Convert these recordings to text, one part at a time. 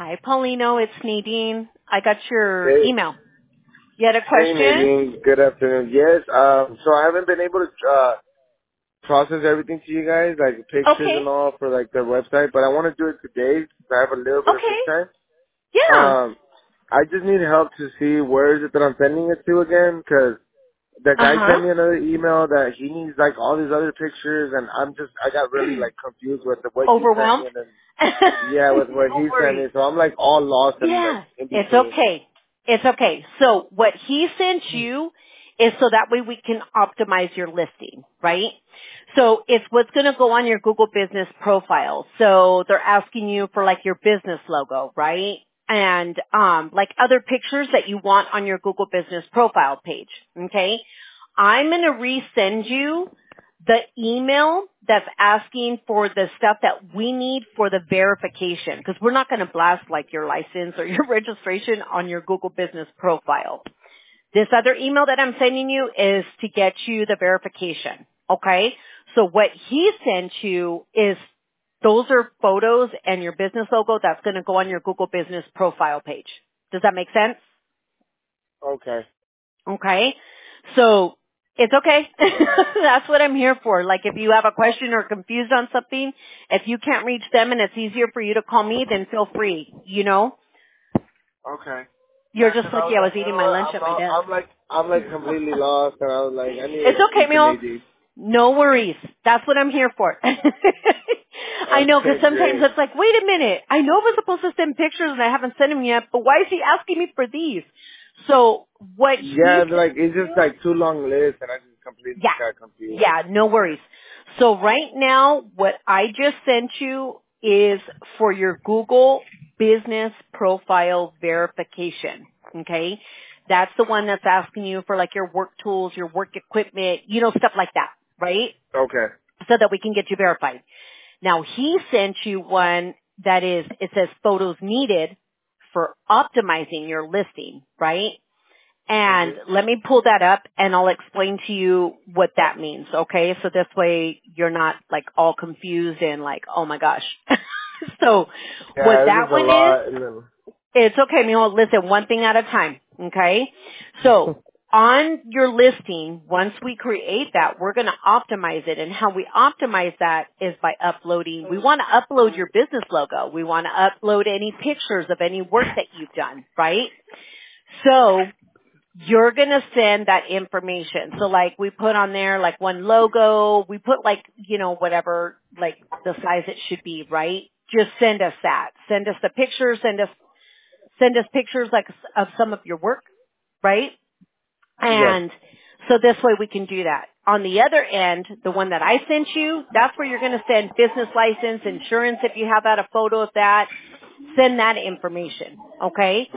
Hi, Paulino. It's Nadine. I got your Hey, email. You had a hey, question? Nadine. Good afternoon. Yes. So I haven't been able to process everything to you guys, like pictures Okay. and all for like the website, but I want to do it today since I have a little bit of free Okay. time. Yeah. I just need help to see where is it that I'm sending it to again, because the guy Uh-huh. sent me another email that he needs like all these other pictures, and I got really like confused with what you sent Overwhelmed? me, and then yeah, with what No he sent me, worries. so I'm like all lost and like Yeah. in It's between. okay. It's okay. So what he sent you is so that way we can optimize your listing, right? So it's what's going to go on your Google business profile. So they're asking you for like your business logo, right? And like other pictures that you want on your Google business profile page, okay? I'm going to resend you the email that's asking for the stuff that we need for the verification, because we're not going to blast like your license or your registration on your Google business profile. This other email that I'm sending you is to get you the verification. Okay? So what he sent you is those are photos and your business logo that's going to go on your Google business profile page. Does that make sense? Okay. Okay? So it's okay. That's what I'm here for. Like if you have a question or confused on something, if you can't reach them and it's easier for you to call me, then feel free. You know? Okay. You're Yeah, just 'cause I lucky was I was like, you eating know my what? lunch at my desk. I'm like completely lost, and I was like, I need It's to okay, speak to Mel. Nadine. No worries. That's what I'm here for. I know, because Okay, sometimes great. it's like, wait a minute. I know we're supposed to send pictures and I haven't sent them yet, but why is he asking me for these? So what he Yeah, like sent it's just you, like too long list, and I just completely yeah, got confused. yeah, no worries. So right now, what I just sent you is for your Google business profile verification. Okay? That's the one that's asking you for like your work tools, your work equipment, stuff like that, right? Okay. So that we can get you verified. Now he sent you one that it says photos needed for optimizing your listing, right? And Mhm. let me pull that up and I'll explain to you what that means, okay? So this way you're not like all confused and like, oh my gosh. So what Yeah, it was that just a one is, lot. And then, it's okay, Mio. Listen, one thing at a time, okay? So on your listing, once we create that, we're going to optimize it. And how we optimize that is by uploading. We want to upload your business logo. We want to upload any pictures of any work that you've done, right? So you're going to send that information. So like we put on there like one logo, we put like, whatever, like the size it should be, right? Just send us that. Send us the pictures, send us pictures like of some of your work, right? yes. And so this way we can do that. On the other end, the one that I sent you, that's where you're going to send business license, insurance if you have that, a photo of that. Send that information, okay?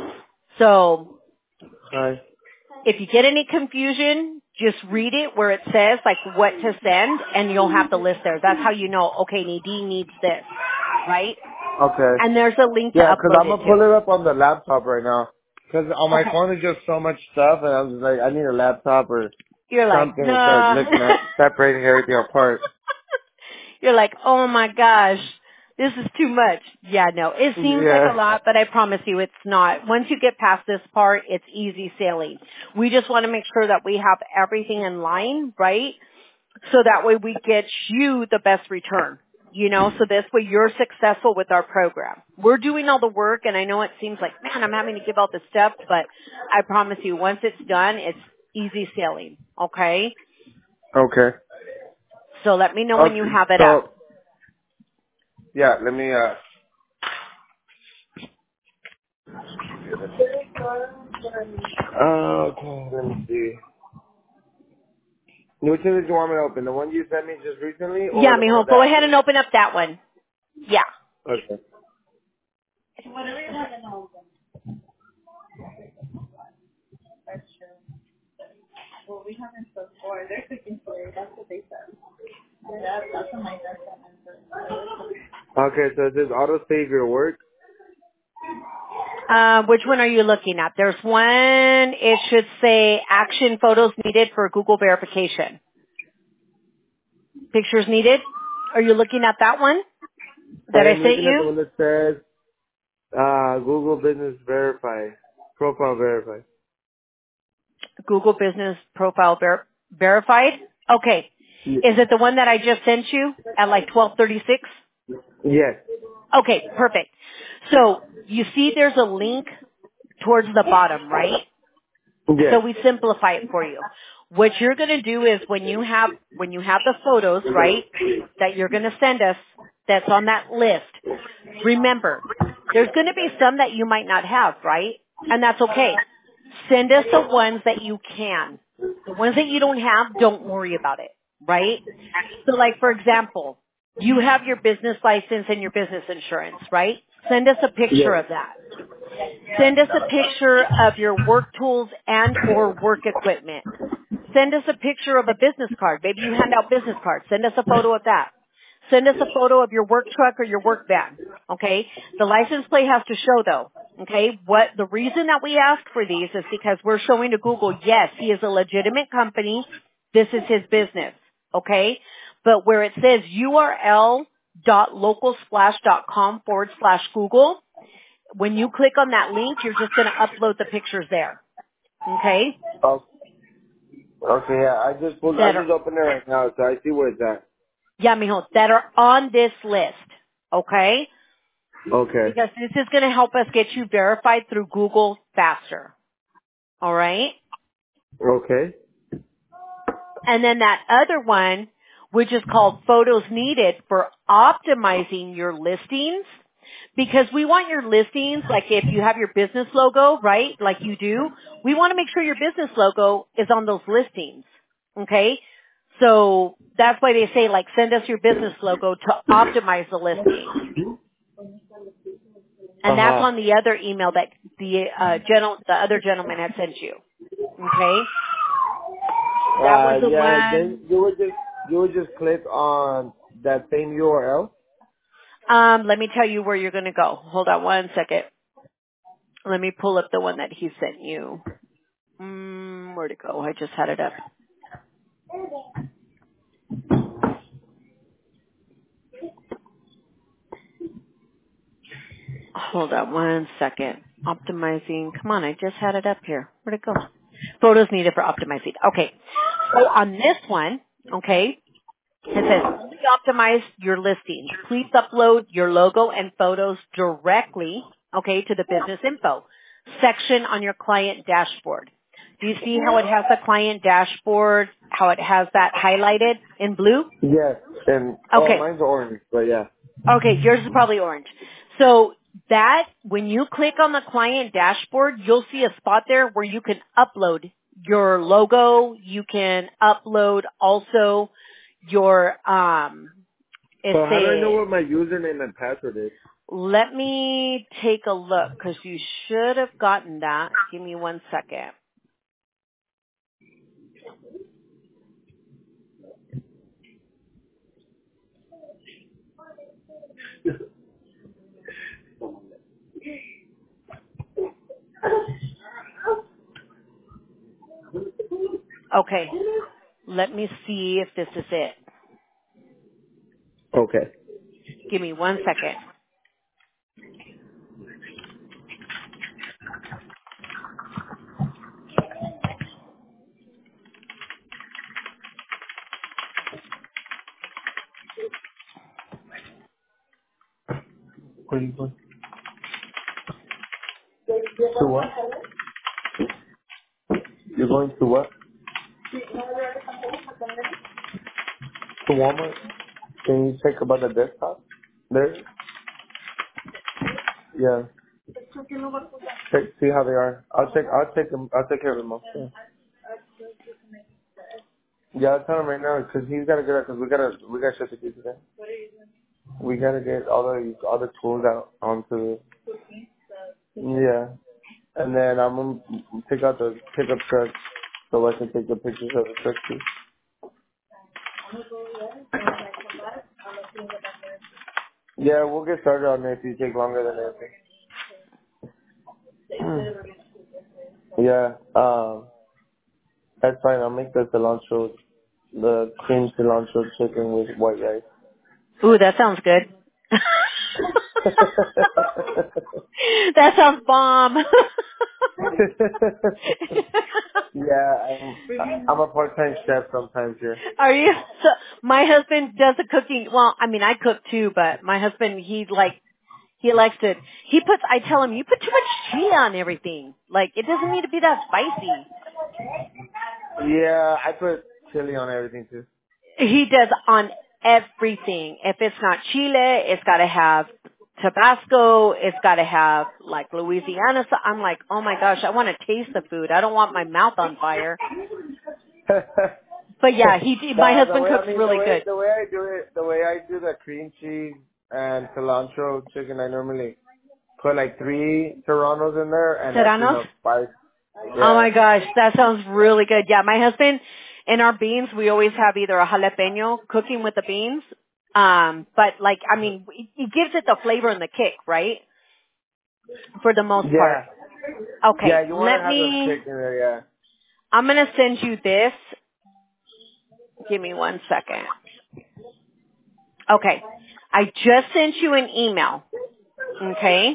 So Hi. if you get any confusion, just read it where it says like what to send and you'll have the list there. That's how you know, okay, Nadine needs this, right? Okay. And there's a link to Yeah, 'cause upload I'm it gonna pull to. it up on the laptop right now. 'Cause on my Okay. phone is just so much stuff, and I'm just like, I need a laptop or You're like, something to start nah. looking at, separating everything apart. You're like, oh my gosh, this is too much. Yeah, no, it seems like a Yeah. lot, but I promise you it's not. Once you get past this part, it's easy sailing. We just want to make sure that we have everything in line, right? So that way we get you the best return. So this way you're successful with our program. We're doing all the work and I know it seems like, man, I'm having to give all this stuff, but I promise you once it's done, it's easy sailing. Okay? Okay. So let me know when you Okay. have it up. So yeah, let me okay, let me see. Which one did you want me to open? The one you sent me just recently, Yeah, or the one mijo, go that? ahead and open up that one. Yeah. Okay. Okay, so it says auto save your work. Which one are you looking at? There's one, it should say action photos needed for Google verification. Pictures needed? Are you looking at that one I that I am sent looking at the you? one that says Google Business Verify. Profile Verify. Google Business Profile Verified? Okay. Is it the one that I just sent you at like 12:36? Yes. Okay, perfect. So you see there's a link towards the bottom, right? So Yes. we simplify it for you. What you're going to do is when you have the photos, right, that you're going to send us that's on that list, remember, there's going to be some that you might not have, right? And that's okay. Send us the ones that you can. The ones that you don't have, don't worry about it, right? So like for example, you have your business license and your business insurance, right? Send us a picture Yes. of that. Send us a picture of your work tools and or work equipment. Send us a picture of a business card. Maybe you hand out business cards. Send us a photo of that. Send us a photo of your work truck or your work van. Okay? The license plate has to show though. Okay? The reason that we ask for these is because we're showing to Google, yes, he is a legitimate company. This is his business. Okay? But where it says url.localsplash.com/Google, when you click on that link, you're just going to upload the pictures there. Okay? Oh, okay, yeah. I just opened it right now, so I see where it's at. Yeah, mijo, that are on this list. Okay? Okay. Because this is going to help us get you verified through Google faster. All right? Okay. And then that other one, which is called Photos Needed for Optimizing Your Listings, because we want your listings, like if you have your business logo, right, like you do, we want to make sure your business logo is on those listings. Okay? So that's why they say like send us your business logo to optimize the listing. And that's Uh-huh. on the other email that the other gentleman had sent you. Okay? That was the Yeah, one. then you would just click on that same URL. Let me tell you where you're going to go. Hold on one second. Let me pull up the one that he sent you. Where'd it go? I just had it up. Hold on one second. Optimizing. Come on, I just had it up here. Where'd it go? Photos needed for optimizing. Okay. So on this one, okay, it says only optimize your listings. Please upload your logo and photos directly, okay, to the business info section on your client dashboard. Do you see how it has the client dashboard, how it has that highlighted in blue? Yes, and Okay. mine's orange, but yeah. Okay, yours is probably orange. So that, when you click on the client dashboard, you'll see a spot there where you can upload your logo. You can upload also your, So how do I know it says, what my username and password is? let me take a look because you should have gotten that. Give me one second. Okay, let me see if this is it. Okay. Give me one second. Where are you going? To what? You're going to what? To Walmart? Can you check about the desktop? There? Yeah. Check, see how they are. I'll take care of them all. Yeah. Yeah, I'll tell him right now because he's gotta get out because we got shit to do today. We gotta get all the tools out onto yeah, and then I'm gonna pick out the pickup truck so I can take the pictures of the truck too. Yeah, we'll get started on it if you take longer than anything. Yeah, that's fine. I'll make the cilantro, the cream cilantro chicken with white rice. Ooh, that sounds good. That sounds bomb. Yeah, I'm a part-time chef sometimes here. Are you? So my husband does the cooking. Well, I mean, I cook too, but my husband, he likes to, I tell him, you put too much chili on everything. Like, it doesn't need to be that spicy. Yeah, I put chili on everything too. He does on everything. If it's not chile, it's got to have Tabasco. It's got to have like Louisiana. So I'm like, oh my gosh, I want to taste the food. I don't want my mouth on fire. But yeah, my husband cooks really good. The way I do the cream cheese and cilantro chicken, I normally put like 3 serranos in there and that's Serranos? enough spice. Oh Yeah. my gosh, that sounds really good. Yeah, my husband, in our beans, we always have either a jalapeno cooking with the beans. But like, I mean, it gives it the flavor and the kick, right? For the most part. Yeah. Okay, Yeah, you want to have the chicken there, yeah. I'm going to send you this. Give me 1 second. Okay. I just sent you an email. Okay.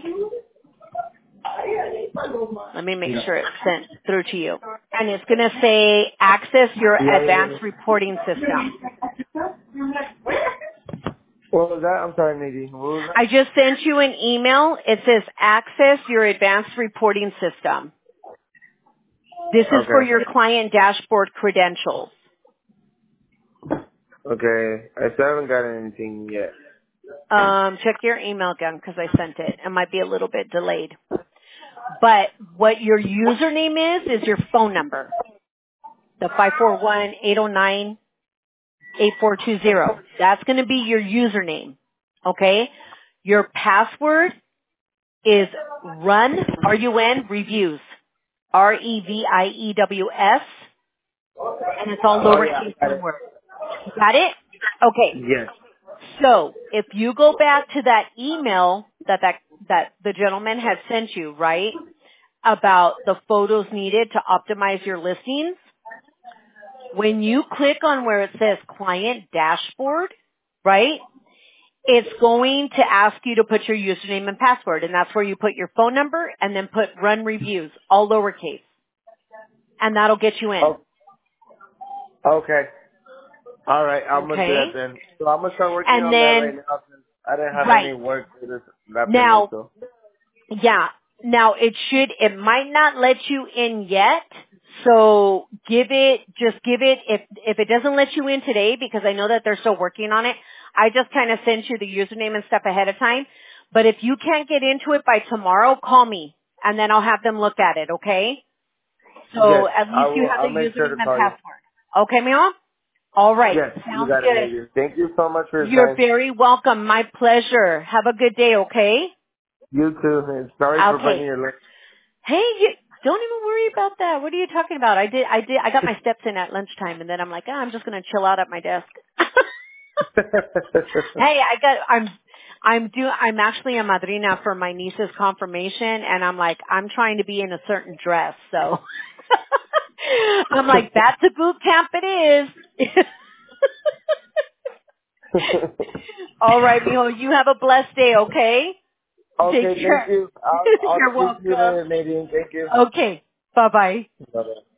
Let me make sure it's sent through to you. And it's going to say access your advanced reporting system. What was that? I'm sorry, Nadine. What was that? I just sent you an email. It says access your advanced reporting system. This is for your client dashboard credentials. Okay. I still haven't gotten anything yet. Check your email again because I sent it. It might be a little bit delayed. But what your username is your phone number. The 541-809-8420. That's going to be your username. Okay? Your password is run, R-U-N, reviews. R-E-V-I-E-W-S. And it's all lowercase one word. Got it? Okay. Yes. So, if you go back to that email that the gentleman had sent you, right? About the photos needed to optimize your listings. When you click on where it says client dashboard, right? It's going to ask you to put your username and password, and that's where you put your phone number and then put run reviews, all lowercase. And that'll get you in. Oh, okay. All right. I'm going to do that then. So I'm going to start working on that right now since I didn't have any work for this afternoon. Now, so. yeah. Now it might not let you in yet. So give it, if it doesn't let you in today, because I know that they're still working on it, I just kind of sent you the username and stuff ahead of time. But if you can't get into it by tomorrow, call me and then I'll have them look at it, okay? So Yes, at least you have the username and password. Okay, mijo? All right. Yes, Sounds you got good. it. Thank you so much for your You're time. very welcome. My pleasure. Have a good day, okay? You too. And sorry for bringing your lunch. Hey, don't even worry about that. What are you talking about? I got my steps in at lunchtime and then I'm like, I'm just going to chill out at my desk. Hey, I'm actually a madrina for my niece's confirmation and I'm like, I'm trying to be in a certain dress, so. I'm like, that's a boot camp it is. All right, mijo, you have a blessed day, okay? Okay, Take care. thank you. I'll You're speak to you welcome. later, Nadine. Thank you. Okay, bye-bye. Bye-bye.